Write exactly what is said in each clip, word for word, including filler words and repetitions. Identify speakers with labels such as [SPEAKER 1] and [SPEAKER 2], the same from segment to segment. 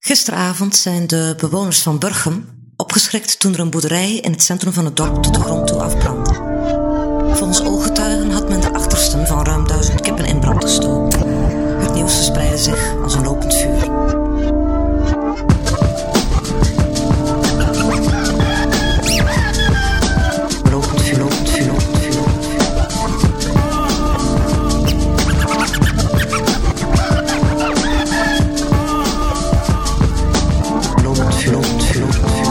[SPEAKER 1] Gisteravond zijn de bewoners van Burgum opgeschrikt toen er een boerderij in het centrum van het dorp tot de grond toe afbrandde. Volgens ooggetuigen had men de achtersten van ruim duizend kippen in brand gestoken. Het nieuws verspreidde zich als een lopend vuur. Lopend vuur, lopend vuur, lopend vuur, lopend vuur. Lopend vuur, lopend vuur, lopend vuur.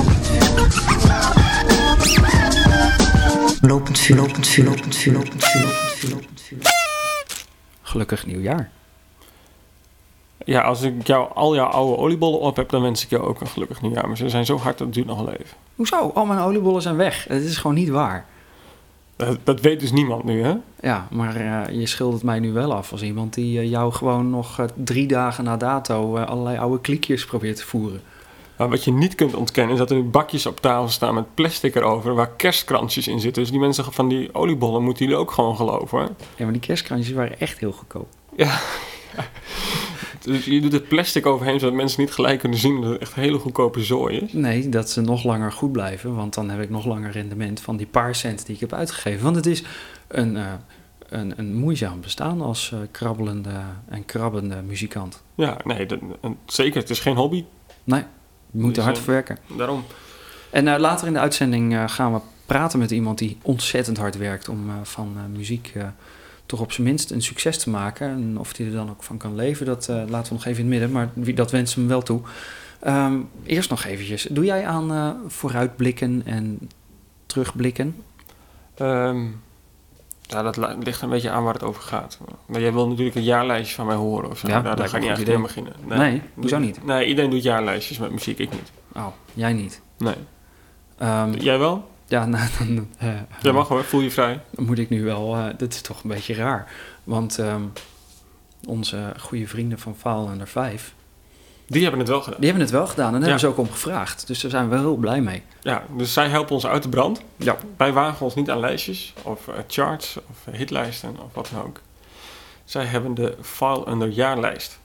[SPEAKER 1] Lopend vuur, lopend vuur, lopend vuur, lopend vuur, lopend vuur, lopend vuur.
[SPEAKER 2] Gelukkig nieuwjaar.
[SPEAKER 3] Ja, als ik jou, al jouw oude oliebollen op heb, dan wens ik jou ook een gelukkig nieuwjaar. Maar ze zijn zo hard, dat het duurt nog wel even.
[SPEAKER 2] Hoezo? Al mijn oliebollen zijn weg. Het is gewoon niet waar.
[SPEAKER 3] Dat, dat weet dus niemand nu, hè?
[SPEAKER 2] Ja, maar uh, je schildert mij nu wel af als iemand die uh, jou gewoon nog uh, drie dagen na dato uh, allerlei oude kliekjes probeert te voeren.
[SPEAKER 3] Maar wat je niet kunt ontkennen is dat er nu bakjes op tafel staan met plastic erover waar kerstkransjes in zitten. Dus die mensen van die oliebollen moeten jullie ook gewoon geloven, hè?
[SPEAKER 2] Ja, maar die kerstkransjes waren echt heel goedkoop.
[SPEAKER 3] Ja. Dus je doet het plastic overheen zodat mensen niet gelijk kunnen zien dat het echt hele goedkope zooi is.
[SPEAKER 2] Nee, dat ze nog langer goed blijven, want dan heb ik nog langer rendement van die paar cent die ik heb uitgegeven. Want het is een, uh, een, een moeizaam bestaan als uh, krabbelende en krabbende muzikant.
[SPEAKER 3] Ja, nee, dat, zeker. Het is geen hobby.
[SPEAKER 2] Nee, we moeten
[SPEAKER 3] Dus,
[SPEAKER 2] hard
[SPEAKER 3] uh,
[SPEAKER 2] voor werken.
[SPEAKER 3] Daarom.
[SPEAKER 2] En uh, later in de uitzending uh, gaan we praten met iemand die ontzettend hard werkt om uh, van uh, muziek uh, toch op zijn minst een succes te maken. En of hij er dan ook van kan leven, dat uh, laten we nog even in het midden. Maar wie, dat wensen we hem wel toe. Um, eerst nog eventjes. Doe jij aan uh, vooruitblikken en terugblikken?
[SPEAKER 3] Um, ja, dat la- ligt een beetje aan waar het over gaat. Maar jij wil natuurlijk een jaarlijstje van mij horen of zo.
[SPEAKER 2] Ja,
[SPEAKER 3] nou, daar ga ik niet echt
[SPEAKER 2] idee.
[SPEAKER 3] aan beginnen.
[SPEAKER 2] Nee, hoezo niet?
[SPEAKER 3] Nee, iedereen doet jaarlijstjes met muziek, ik niet.
[SPEAKER 2] Oh, jij niet.
[SPEAKER 3] Nee.
[SPEAKER 2] Um,
[SPEAKER 3] Jij wel?
[SPEAKER 2] ja, nou, dan uh,
[SPEAKER 3] Jij mag hoor, voel je vrij.
[SPEAKER 2] Dan moet ik nu wel... Uh, dit is toch een beetje raar. Want um, onze goede vrienden van Faal en er vijf...
[SPEAKER 3] Die hebben het wel gedaan.
[SPEAKER 2] Die hebben het wel gedaan en daar
[SPEAKER 3] Ja.
[SPEAKER 2] hebben ze ook om gevraagd. Dus daar zijn we wel heel blij mee.
[SPEAKER 3] Ja, dus zij helpen ons uit de brand.
[SPEAKER 2] Ja.
[SPEAKER 3] Wij wagen ons niet aan lijstjes of uh, charts of uh, hitlijsten of wat dan ook. Zij hebben de File under jaarlijst.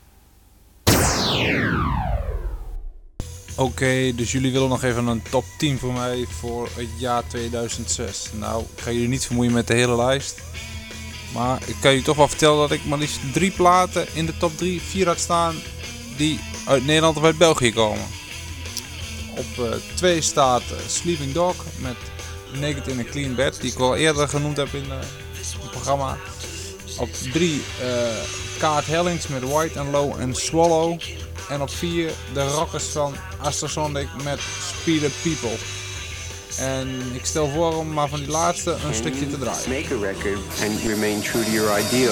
[SPEAKER 4] Oké, okay, dus jullie willen nog even een top tien voor mij voor het jaar tweeduizend zes. Nou, ik ga jullie niet vermoeien met de hele lijst. Maar ik kan je toch wel vertellen dat ik maar liefst drie platen in de top drie, vier had staan die uit Nederland of uit België komen. Op uh, twee staat uh, Sleeping Dog met Naked in a Clean Bed, die ik al eerder genoemd heb in uh, het programma. Op drie uh, Kaart Hellings met White and Low and Swallow. En op vier de rockers van Astrosonic met Speed Up People. En ik stel voor om maar van die laatste een stukje te draaien.
[SPEAKER 5] Make a record and remain true to your ideal.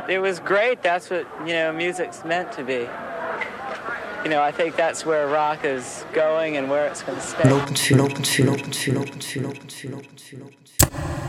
[SPEAKER 6] it was great. That's what, you know, music's meant to be. You know, I think that's where rock is going and where it's going to stay.
[SPEAKER 1] Lopend vuur, lopend vuur, lopend vuur, lopend vuur, lopend vuur, lopend vuur, lopend vuur.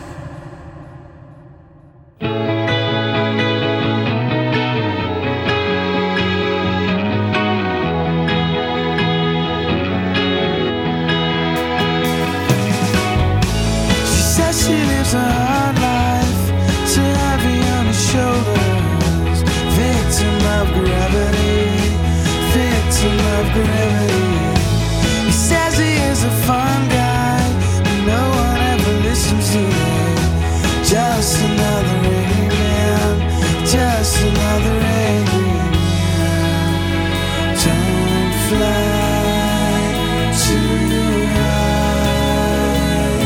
[SPEAKER 7] She says she lives a hard life, so heavy on her shoulders, victim of gravity, victim of gravity. He says he is a fun guy, but no one ever listens to him. Just another angry man, just another angry man. Don't fly too high.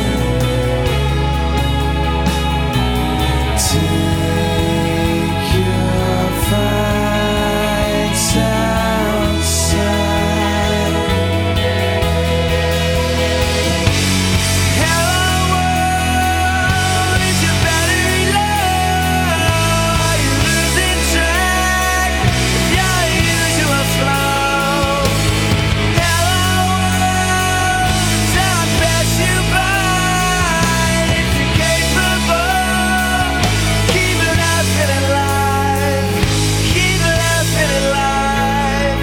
[SPEAKER 7] Take your fights outside. Hello world, is your battery low? Are you losing track of your usual flow? Hello world, time pass you by. If you're capable, keep laughing alive, keep laughing alive.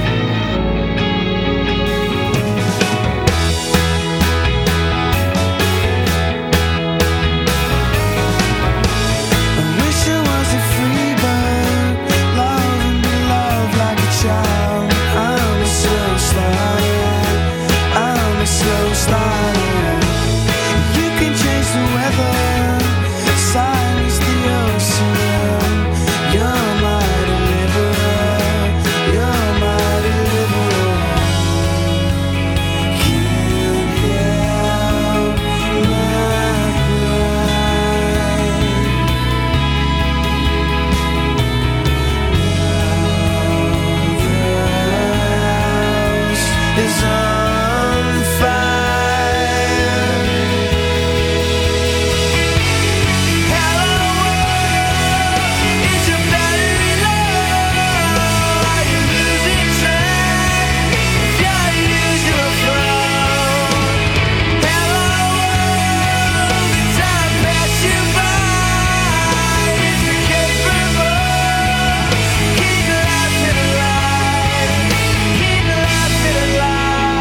[SPEAKER 7] I wish I was a free bird, loving me love like a child. I'm a slow starter, I'm a slow starter. You can change the weather, silence the ocean. You're my deliverer, you're my deliverer. Can't help my pride. Is on fire. Hello world, is your battery low? Are you losing track of your usual flow? Hello world, time pass you by. If you're capable, keep laughing alive, keep laughing alive.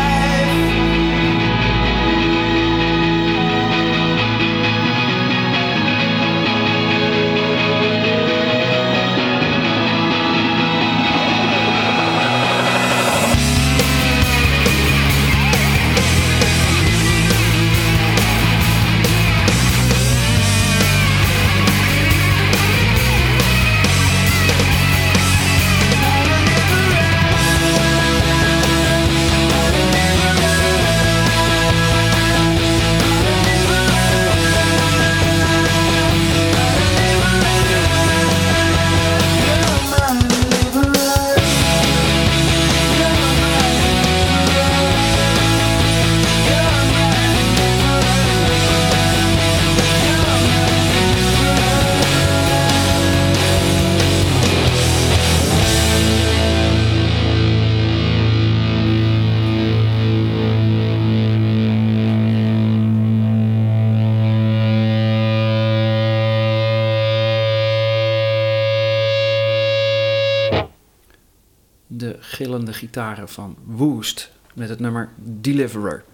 [SPEAKER 2] De gillende gitaren van Woest met het nummer Deliverer.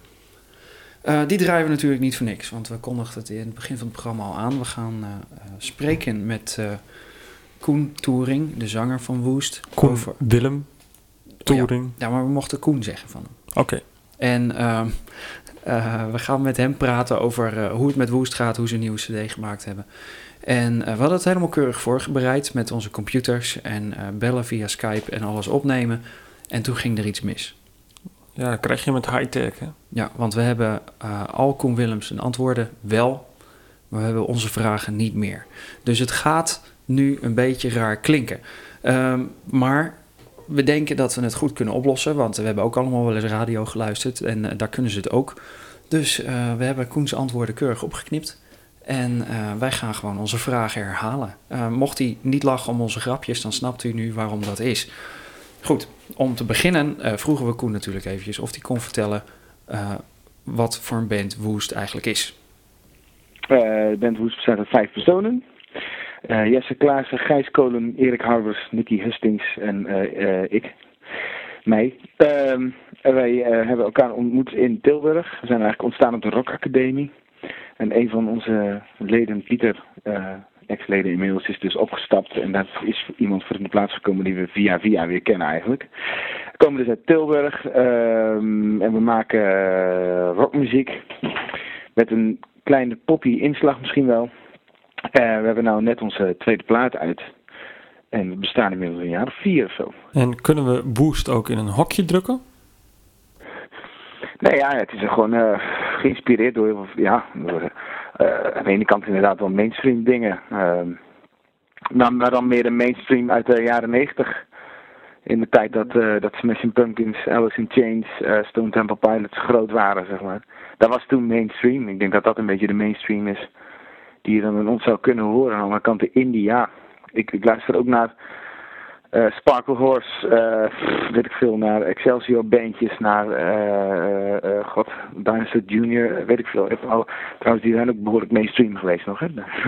[SPEAKER 2] Uh, die draaien we natuurlijk niet voor niks, want we kondigden het in het begin van het programma al aan. We gaan uh, uh, spreken met uh, Koen Touring, de zanger van Woest.
[SPEAKER 3] Koen
[SPEAKER 2] over...
[SPEAKER 3] Willem Touring.
[SPEAKER 2] Ja, ja, maar we mochten Koen zeggen van hem.
[SPEAKER 3] Oké. Okay.
[SPEAKER 2] En uh, uh, we gaan met hem praten over uh, hoe het met Woest gaat, hoe ze een nieuwe cd gemaakt hebben. En uh, we hadden het helemaal keurig voorbereid met onze computers en uh, bellen via Skype en alles opnemen. En toen ging er iets mis.
[SPEAKER 3] Ja, dat krijg je met high-tech, hè?
[SPEAKER 2] Ja, want we hebben uh, al Koen Willems zijn antwoorden wel, maar we hebben onze vragen niet meer. Dus het gaat nu een beetje raar klinken. Um, maar we denken dat we het goed kunnen oplossen, want we hebben ook allemaal wel eens radio geluisterd en uh, daar kunnen ze het ook. Dus uh, we hebben Koens antwoorden keurig opgeknipt. En uh, wij gaan gewoon onze vragen herhalen. Uh, mocht hij niet lachen om onze grapjes, dan snapt u nu waarom dat is. Goed, om te beginnen uh, vroegen we Koen natuurlijk eventjes of hij kon vertellen uh, wat voor een band Woest eigenlijk is.
[SPEAKER 8] Uh, de band Woest bestaat uit vijf personen. Uh, Jesse Klaassen, Gijs Kolen, Erik Harbers, Nicky Hustings en uh, uh, ik. Mij. Uh, wij uh, hebben elkaar ontmoet in Tilburg. We zijn eigenlijk ontstaan op de Rock Academie. En een van onze leden, Pieter, uh, ex-leden inmiddels, is dus opgestapt. En dat is iemand voor in de plaats gekomen die we via via weer kennen eigenlijk. We komen dus uit Tilburg. Uh, en we maken uh, rockmuziek. Met een kleine poppy inslag misschien wel. Uh, we hebben nou net onze tweede plaat uit. En we bestaan inmiddels een jaar of vier of zo.
[SPEAKER 3] En kunnen we Woest ook in een hokje drukken?
[SPEAKER 8] Nee, ja, het is er gewoon uh, geïnspireerd door, ja, door, uh, aan de ene kant inderdaad wel mainstream dingen. Uh, maar, maar dan meer een mainstream uit de jaren negentig. In de tijd dat, uh, dat Smashing Pumpkins, Alice in Chains, uh, Stone Temple Pilots groot waren, zeg maar. Dat was toen mainstream. Ik denk dat dat een beetje de mainstream is die je dan in ons zou kunnen horen. Aan de andere kant de indie, ja. Ik, ik luister ook naar uh, Sparkle Horse, uh, weet ik veel, naar Excelsior bandjes, naar uh, uh, uh, God, Dinosaur Junior, weet ik veel. Oh, trouwens, die zijn ook behoorlijk mainstream geweest nog, hè?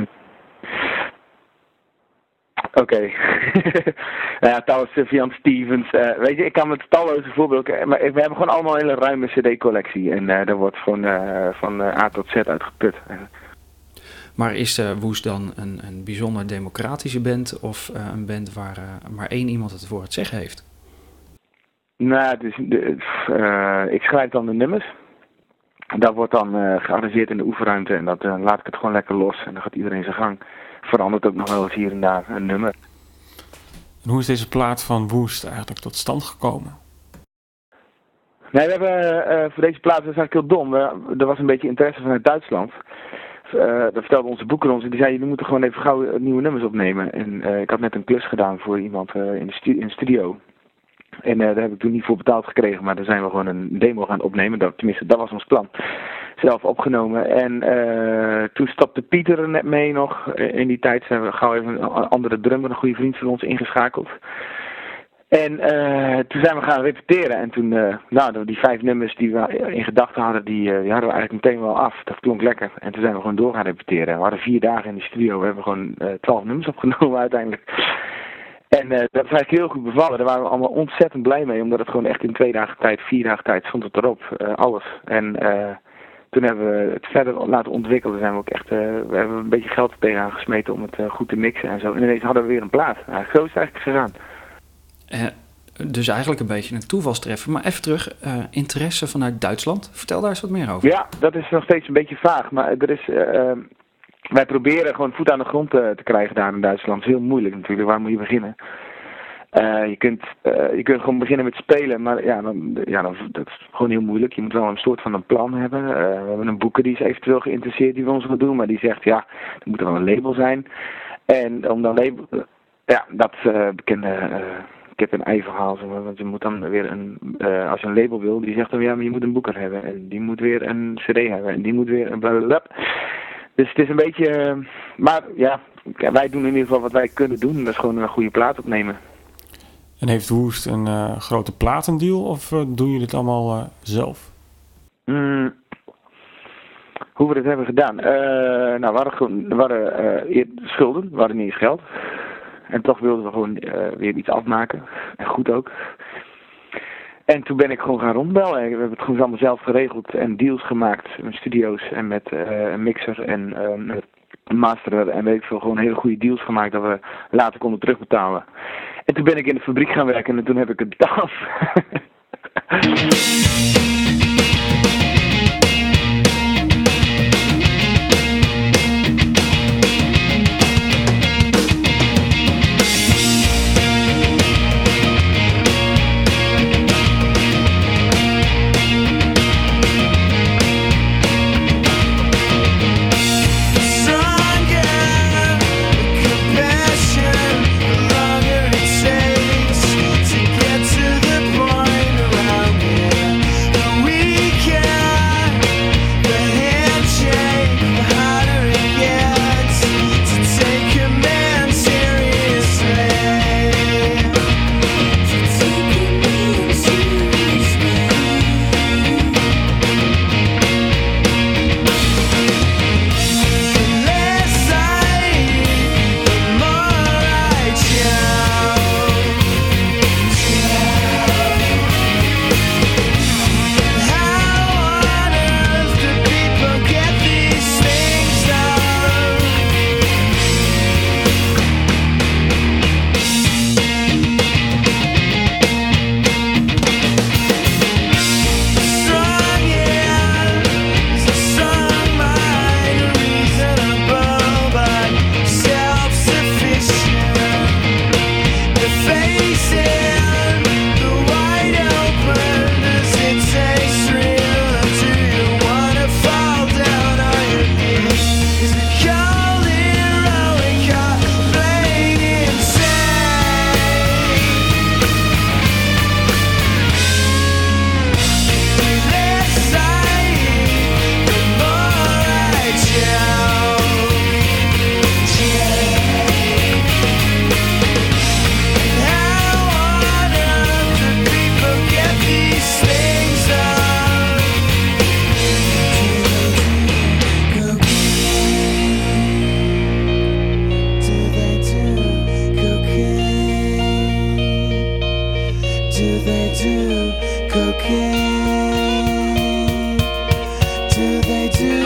[SPEAKER 8] Oké. Okay. Nou ja, trouwens, Sufjan Stevens, uh, weet je, ik kan met talloze voorbeelden, maar we hebben gewoon allemaal een hele ruime cd-collectie en uh, daar wordt gewoon uh, van uh, A tot Z uitgeput.
[SPEAKER 2] Maar is uh, Woest dan een, een bijzonder democratische band of uh, een band waar uh, maar één iemand het voor het zeggen heeft?
[SPEAKER 8] Nou, het is, de, uh, ik schrijf dan de nummers. Dat wordt dan uh, gearrangeerd in de oefenruimte en dat uh, laat ik het gewoon lekker los en dan gaat iedereen zijn gang. Verandert ook nog wel eens hier en daar een nummer.
[SPEAKER 3] En hoe is deze plaat van Woest eigenlijk tot stand gekomen?
[SPEAKER 8] Nee, we hebben uh, voor deze plaat, dat is eigenlijk heel dom. We, er was een beetje interesse vanuit Duitsland. Uh, dat vertelde onze boeker ons en die zei, jullie moeten gewoon even gauw nieuwe nummers opnemen. En uh, ik had net een klus gedaan voor iemand uh, in, de stu- in de studio. En uh, daar heb ik toen niet voor betaald gekregen, maar daar zijn we gewoon een demo gaan opnemen. Dat, tenminste, dat was ons plan. Zelf opgenomen. En uh, toen stapte Pieter er net mee nog. In die tijd zijn we gauw even een andere drummer, een goede vriend van ons, ingeschakeld. En uh, toen zijn we gaan repeteren. En toen, uh, nou, die vijf nummers die we in gedachten hadden, die, uh, die hadden we eigenlijk meteen wel af. Dat klonk lekker. En toen zijn we gewoon door gaan repeteren. We hadden vier dagen in de studio. We hebben gewoon uh, twaalf nummers opgenomen uiteindelijk. En uh, dat is eigenlijk heel goed bevallen. Daar waren we allemaal ontzettend blij mee. Omdat het gewoon echt in twee dagen tijd, vier dagen tijd stond het erop. Uh, alles. En uh, toen hebben we het verder laten ontwikkelen. Zijn we ook echt, uh, we hebben een beetje geld er tegenaan gesmeten om het uh, goed te mixen en zo. En ineens hadden we weer een plaat. Uh, zo is het eigenlijk gegaan.
[SPEAKER 2] Uh, dus eigenlijk een beetje een toevalstreffer. Maar even terug, uh, interesse vanuit Duitsland. Vertel daar eens wat meer over.
[SPEAKER 8] Ja, dat is nog steeds een beetje vaag. Maar er is, uh, wij proberen gewoon voet aan de grond uh, te krijgen daar in Duitsland. Dat is heel moeilijk natuurlijk. Waar moet je beginnen? Uh, je, kunt, uh, je kunt gewoon beginnen met spelen, maar ja, dan, ja dan, dat is gewoon heel moeilijk. Je moet wel een soort van een plan hebben. Uh, we hebben een boeker die is eventueel geïnteresseerd die we ons wil doen, maar die zegt ja, er moet wel een label zijn. En om dan label, uh, ja, dat uh, bekende... Uh, Ik heb een ei-verhaal, want je moet dan weer een, uh, als je een label wil, die zegt dan ja, maar je moet een boeker hebben. En die moet weer een cd hebben. En die moet weer een blablabla. Dus het is een beetje, uh, maar ja, wij doen in ieder geval wat wij kunnen doen. Dat is gewoon een goede plaat opnemen.
[SPEAKER 3] En heeft Woest een uh, grote platendeal of uh, doen jullie het allemaal uh, zelf?
[SPEAKER 8] Mm, hoe we dat hebben gedaan? Uh, nou, we hadden, gewoon, we hadden uh, schulden, we hadden niet eens geld. En toch wilden we gewoon uh, weer iets afmaken. En goed ook. En toen ben ik gewoon gaan rondbellen. We hebben het gewoon allemaal zelf geregeld en deals gemaakt met studio's en met uh, een mixer en uh, een masterer. En weet ik veel, gewoon hele goede deals gemaakt dat we later konden terugbetalen. En toen ben ik in de fabriek gaan werken en toen heb ik het betaald.
[SPEAKER 7] The do cocaine? Do they do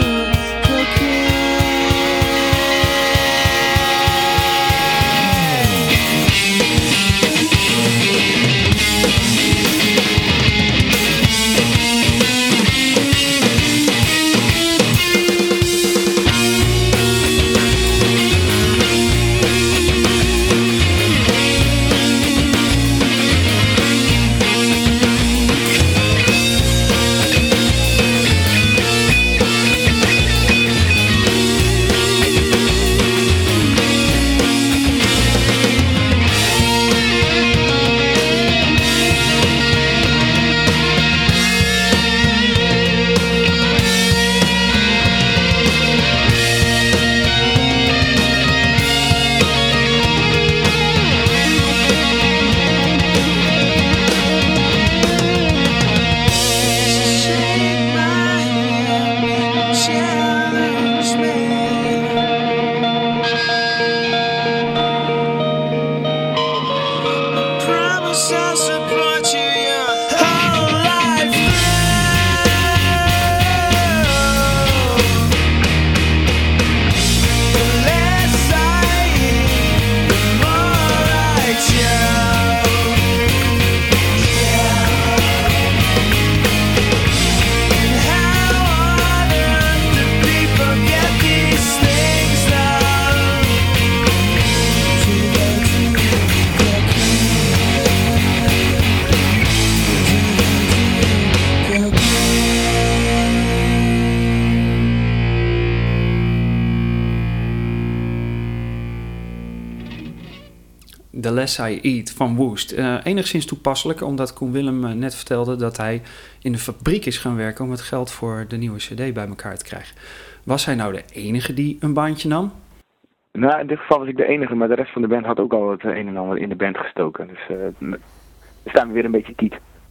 [SPEAKER 2] The Less I Eat van Woest. Uh, enigszins toepasselijk, omdat Koen Willem uh, net vertelde dat hij in de fabriek is gaan werken om het geld voor de nieuwe cd bij elkaar te krijgen. Was hij nou de enige die een baantje nam?
[SPEAKER 8] Nou, in dit geval was ik de enige, maar de rest van de band had ook al het een en ander in de band gestoken. Dus uh, we staan we weer een beetje kiet.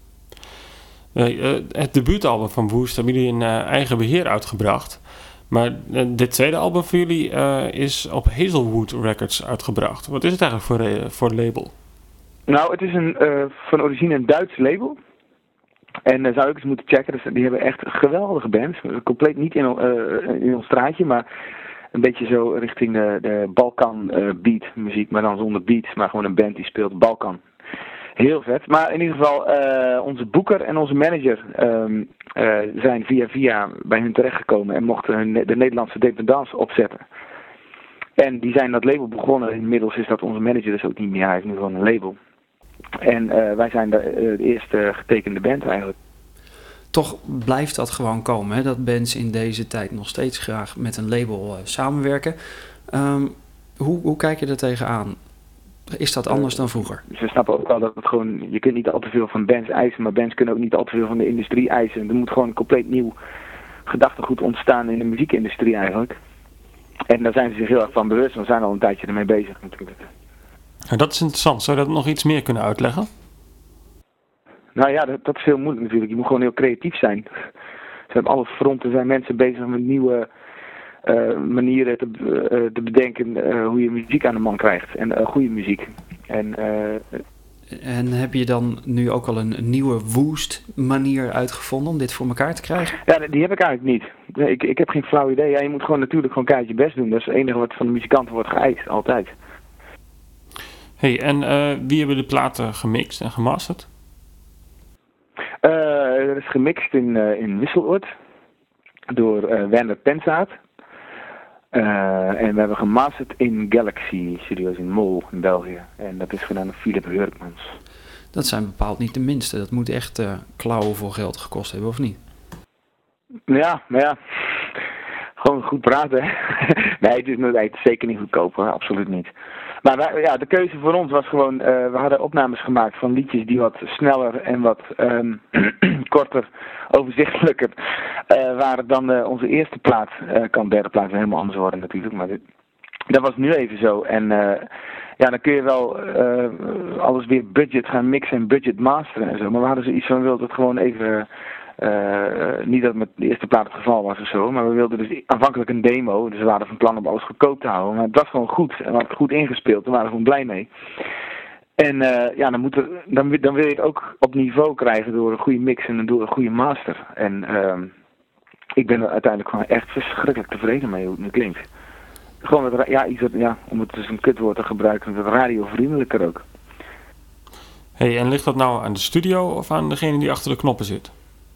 [SPEAKER 3] Uh, uh, het debuutalbum van Woest hebben jullie in uh, eigen beheer uitgebracht. Maar uh, dit tweede album van jullie uh, is op Hazelwood Records uitgebracht. Wat is het eigenlijk voor, uh, voor label?
[SPEAKER 8] Nou, het is een, uh, van origine een Duits label. En daar uh, zou ik eens moeten checken. Dus die hebben echt geweldige bands. Compleet niet in, uh, in ons straatje, maar een beetje zo richting de, de Balkan uh, beat muziek. Maar dan zonder beats, maar gewoon een band die speelt Balkan. Heel vet. Maar in ieder geval, uh, onze boeker en onze manager um, uh, zijn via via bij hun terechtgekomen en mochten hun, de Nederlandse dependance opzetten. En die zijn dat label begonnen. Inmiddels is dat onze manager dus ook niet meer. Hij heeft nu gewoon een label. En uh, wij zijn de, uh, de eerste getekende band eigenlijk.
[SPEAKER 2] Toch blijft dat gewoon komen, hè? Dat bands in deze tijd nog steeds graag met een label uh, samenwerken. Um, hoe, hoe kijk je er tegenaan? Is dat anders dan vroeger?
[SPEAKER 8] Uh, ze snappen ook wel dat het gewoon, je kunt niet al te veel van bands eisen, maar bands kunnen ook niet al te veel van de industrie eisen. Er moet gewoon een compleet nieuw gedachtegoed ontstaan in de muziekindustrie eigenlijk. En daar zijn ze zich heel erg van bewust, we zijn al een tijdje ermee bezig natuurlijk.
[SPEAKER 3] En dat is interessant. Zou je dat nog iets meer kunnen uitleggen?
[SPEAKER 8] Nou ja, dat, dat is heel moeilijk natuurlijk. Je moet gewoon heel creatief zijn. Ze op alle fronten zijn mensen bezig met nieuwe uh, manieren te, uh, te bedenken uh, hoe je muziek aan de man krijgt. En uh, goede muziek. En, uh,
[SPEAKER 2] en heb je dan nu ook al een nieuwe Woest manier uitgevonden om dit voor elkaar te krijgen?
[SPEAKER 8] Ja, die heb ik eigenlijk niet. Nee, ik, ik heb geen flauw idee. Ja, je moet gewoon natuurlijk gewoon keihard je best doen. Dat is het enige wat van de muzikanten wordt geëist, altijd.
[SPEAKER 3] Hey, en uh, wie hebben de platen gemixt en gemasterd?
[SPEAKER 8] Uh, dat is gemixt in, uh, in Wisseloord door uh, Werner Penzaat. Uh, en we hebben gemasterd in Galaxy Studios in Mol in België. En dat is gedaan door Philip Hurkmans.
[SPEAKER 2] Dat zijn bepaald niet de minste. Dat moet echt uh, klauwen voor geld gekost hebben, of niet?
[SPEAKER 8] Ja, maar ja. Gewoon goed praten. Nee, het is, het is zeker niet goedkoop hoor. Absoluut niet. Maar wij, ja, de keuze voor ons was gewoon, uh, we hadden opnames gemaakt van liedjes die wat sneller en wat um, korter, overzichtelijker uh, waren dan uh, onze eerste plaat. Uh, kan derde plaat weer helemaal anders worden natuurlijk, maar dit, dat was nu even zo. En uh, ja, dan kun je wel uh, alles weer budget gaan mixen en budget masteren en zo. Maar we hadden zoiets van, we wilden het gewoon even... Uh, niet dat het met de eerste plaat het geval was of zo, maar we wilden dus aanvankelijk een demo, dus we waren van plan om alles goedkoop te houden, maar het was gewoon goed en we hadden het goed ingespeeld, daar waren we gewoon blij mee. En uh, ja, dan, moet er, dan, dan wil je het ook op niveau krijgen door een goede mix en door een goede master. En uh, ik ben er uiteindelijk gewoon echt verschrikkelijk tevreden mee hoe het nu klinkt. Gewoon met, ja, iets wat, ja, om het dus een kutwoord te gebruiken, wat radiovriendelijker ook.
[SPEAKER 3] Hey, en ligt dat nou aan de studio of aan degene die achter de knoppen zit?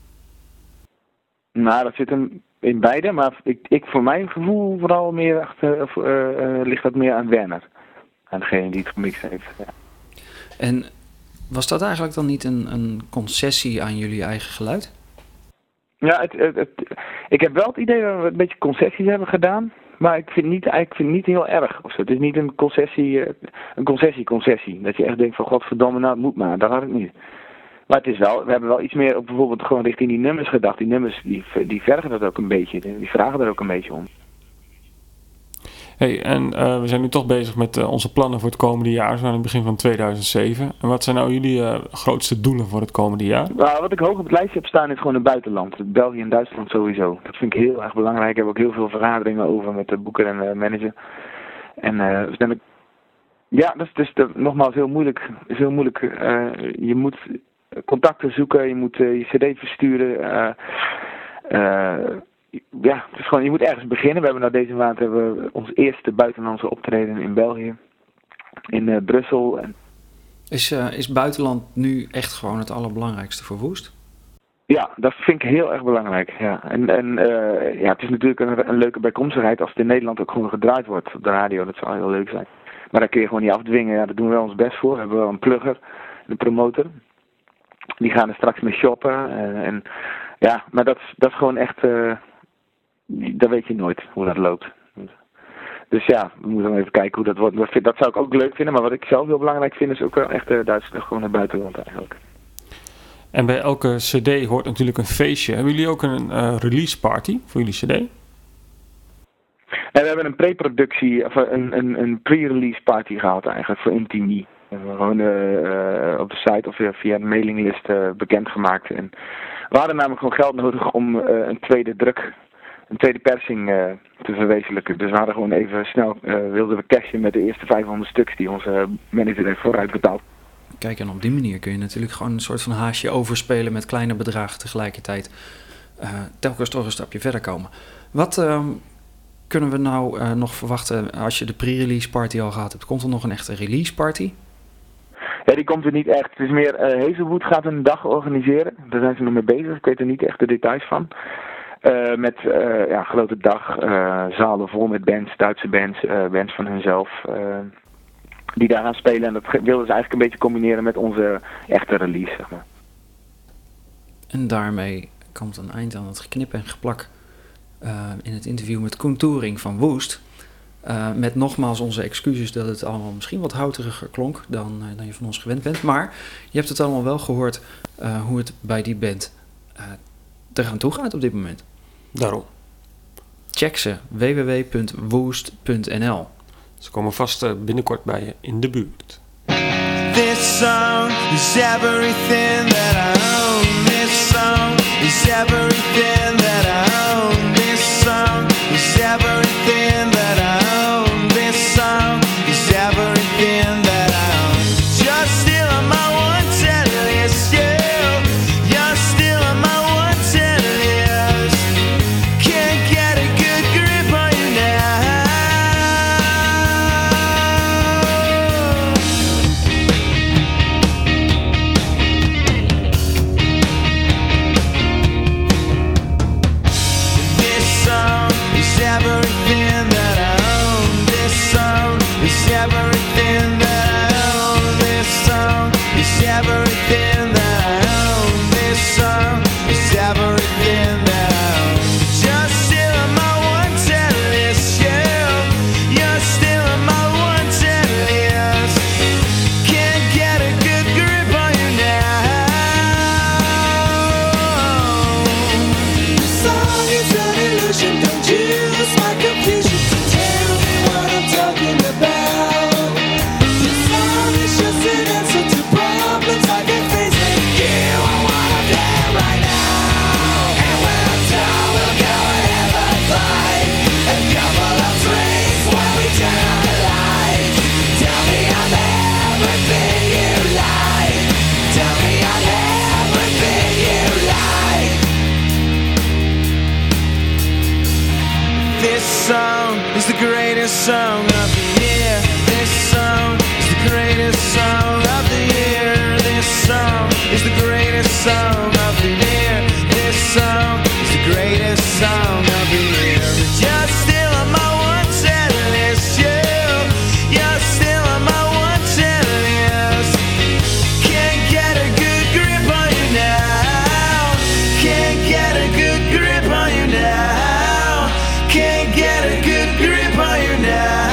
[SPEAKER 8] Nou, dat zit hem in beide, maar ik, ik voor mijn gevoel vooral meer achter, of, uh, uh, ligt dat meer aan Werner. Aan degene die het gemixt heeft. Ja.
[SPEAKER 2] En was dat eigenlijk dan niet een, een concessie aan jullie eigen geluid?
[SPEAKER 8] Ja, het, het, het, ik heb wel het idee dat we een beetje concessies hebben gedaan. Maar ik vind niet, ik vind het niet heel erg. Of zo. Het is niet een concessie, een concessie-concessie. Dat je echt denkt van godverdomme, nou het moet maar. Dat had ik niet. Maar het is wel, we hebben wel iets meer op bijvoorbeeld gewoon richting die nummers gedacht. Die nummers die, die vergen dat ook een beetje. Die vragen er ook een beetje om.
[SPEAKER 3] Hey, en uh, we zijn nu toch bezig met uh, onze plannen voor het komende jaar. We zijn aan het begin van tweeduizend zeven. En wat zijn nou jullie uh, grootste doelen voor het komende jaar?
[SPEAKER 8] Nou, wat ik hoog op het lijstje heb staan is gewoon het buitenland. België en Duitsland sowieso. Dat vind ik heel erg belangrijk. Ik heb ook heel veel vergaderingen over met de boeker en de manager. En uh, dus dan ik, ja, dat is dus de, nogmaals heel moeilijk. Is heel moeilijk. Uh, je moet contacten zoeken, je moet uh, je cd versturen. Uh, uh, Ja, het is gewoon, je moet ergens beginnen. We hebben nou deze maand hebben we ons eerste buitenlandse optreden in België. In uh, Brussel. En...
[SPEAKER 2] Is, uh, is buitenland nu echt gewoon het allerbelangrijkste voor Woest?
[SPEAKER 8] Ja, dat vind ik heel erg belangrijk. Ja. En, en uh, ja, het is natuurlijk een, een leuke bijkomstigheid als het in Nederland ook gewoon gedraaid wordt op de radio. Dat zou heel leuk zijn. Maar daar kun je gewoon niet afdwingen. Ja, daar doen we wel ons best voor. We hebben wel een plugger, een promotor. Die gaan er straks mee shoppen. Uh, en, ja, maar dat, dat is gewoon echt... Uh, Dat weet je nooit, hoe dat loopt. Dus ja, we moeten even kijken hoe dat wordt. Dat zou ik ook leuk vinden, maar wat ik zelf heel belangrijk vind is ook wel echt uh, Duitsland, gewoon naar buitenland eigenlijk.
[SPEAKER 3] En bij elke cd hoort natuurlijk een feestje. Hebben jullie ook een uh, release party voor jullie cd?
[SPEAKER 8] En we hebben een pre-productie, of een, een, een pre-release party gehad eigenlijk voor Intimie. We hebben gewoon uh, uh, op de site of via de mailinglist uh, bekendgemaakt. En we hadden namelijk gewoon geld nodig om uh, een tweede druk... een tweede persing uh, te verwezenlijken. Dus we hadden gewoon even snel, uh, wilden we cashen met de eerste vijfhonderd stuks die onze manager heeft vooruit betaald.
[SPEAKER 2] Kijk, en op die manier kun je natuurlijk gewoon een soort van haasje overspelen met kleine bedragen tegelijkertijd. Uh, telkens toch een stapje verder komen. Wat uh, kunnen we nou uh, nog verwachten als je de pre-release party al gehad hebt? Komt er nog een echte release party?
[SPEAKER 8] Ja, die komt er niet echt. Het is meer, uh, Hazelwood gaat een dag organiseren. Daar zijn ze nog mee bezig. Ik weet er niet echt de details van. Uh, met uh, ja, grote dag, uh, zalen vol met bands, Duitse bands, uh, bands van hunzelf, uh, die daar gaan spelen. En dat wilden ze eigenlijk een beetje combineren met onze echte release, zeg maar.
[SPEAKER 2] En daarmee komt een eind aan het geknip en geplak uh, in het interview met Koen Touring van Woest. Uh, met nogmaals onze excuses dat het allemaal misschien wat houteriger klonk dan, uh, dan je van ons gewend bent. Maar je hebt het allemaal wel gehoord uh, hoe het bij die band uh, eraan toe gaat op dit moment.
[SPEAKER 3] Daarom.
[SPEAKER 2] Check ze, w w w punt woest punt n l.
[SPEAKER 3] Ze komen vast uh, binnenkort bij je in de buurt.
[SPEAKER 7] This song is everything that I own. This song is everything that I own. This song is everything that I own. This song is everything that I own. Just still on my wanted list, yeah. You're still on my wanted list. Can't get a good grip on you now. This song is everything that song of the year. This song is the greatest song of the year. This song is the greatest song of the year. This song is the greatest song of the year. But you're still on my wanted list, you. You're still on my wanted list. Can't get a good grip on you now. Can't get a good grip on you now. Can't get a good grip on you now.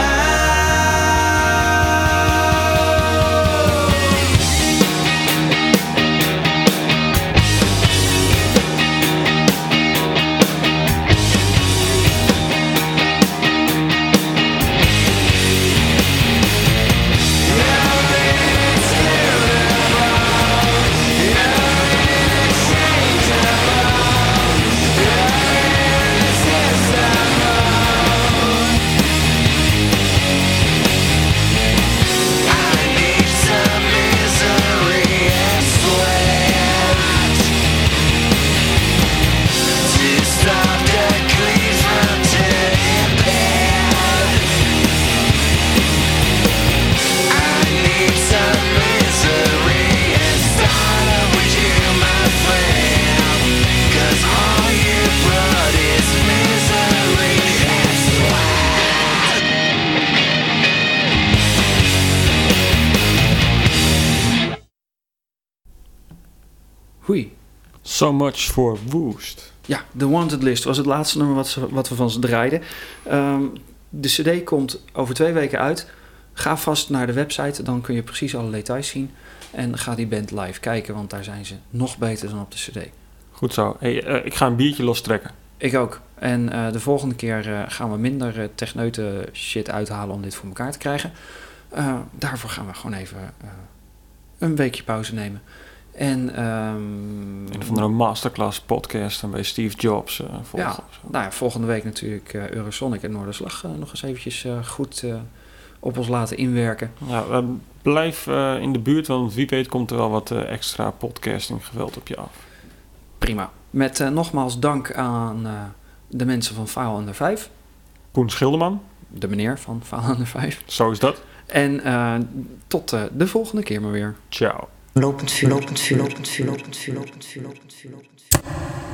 [SPEAKER 2] Hui.
[SPEAKER 3] So much for Woest.
[SPEAKER 2] Ja, The Wanted List was het laatste nummer wat, ze, wat we van ze draaiden. Um, de cd komt over twee weken uit. Ga vast naar de website, dan kun je precies alle details zien. En ga die band live kijken, want daar zijn ze nog beter dan op de cd.
[SPEAKER 3] Goed zo. Hey, uh, ik ga een biertje lostrekken.
[SPEAKER 2] Ik ook. En uh, de volgende keer uh, gaan we minder uh, techneuten shit uithalen om dit voor elkaar te krijgen. Uh, daarvoor gaan we gewoon even uh, een weekje pauze nemen. En um,
[SPEAKER 3] een van de masterclass podcast en bij Steve Jobs uh, volgen.
[SPEAKER 2] Ja, nou ja, volgende week natuurlijk uh, Eurosonic en Noorderslag uh, nog eens eventjes uh, goed uh, op ons laten inwerken.
[SPEAKER 3] Ja, uh, blijf uh, in de buurt, want wie weet komt er wel wat uh, extra podcasting geweld op je af.
[SPEAKER 2] Prima. Met uh, nogmaals dank aan uh, de mensen van File Under vijf.
[SPEAKER 3] Koen Schilderman.
[SPEAKER 2] De meneer van File Under vijf.
[SPEAKER 3] Zo is dat.
[SPEAKER 2] En uh, tot uh, de volgende keer maar weer.
[SPEAKER 3] Ciao.
[SPEAKER 1] Lopend vuur, lopend vuur, lopend vuur, lopend vuur, lopend vuur, lopend vuur, lopend vuur.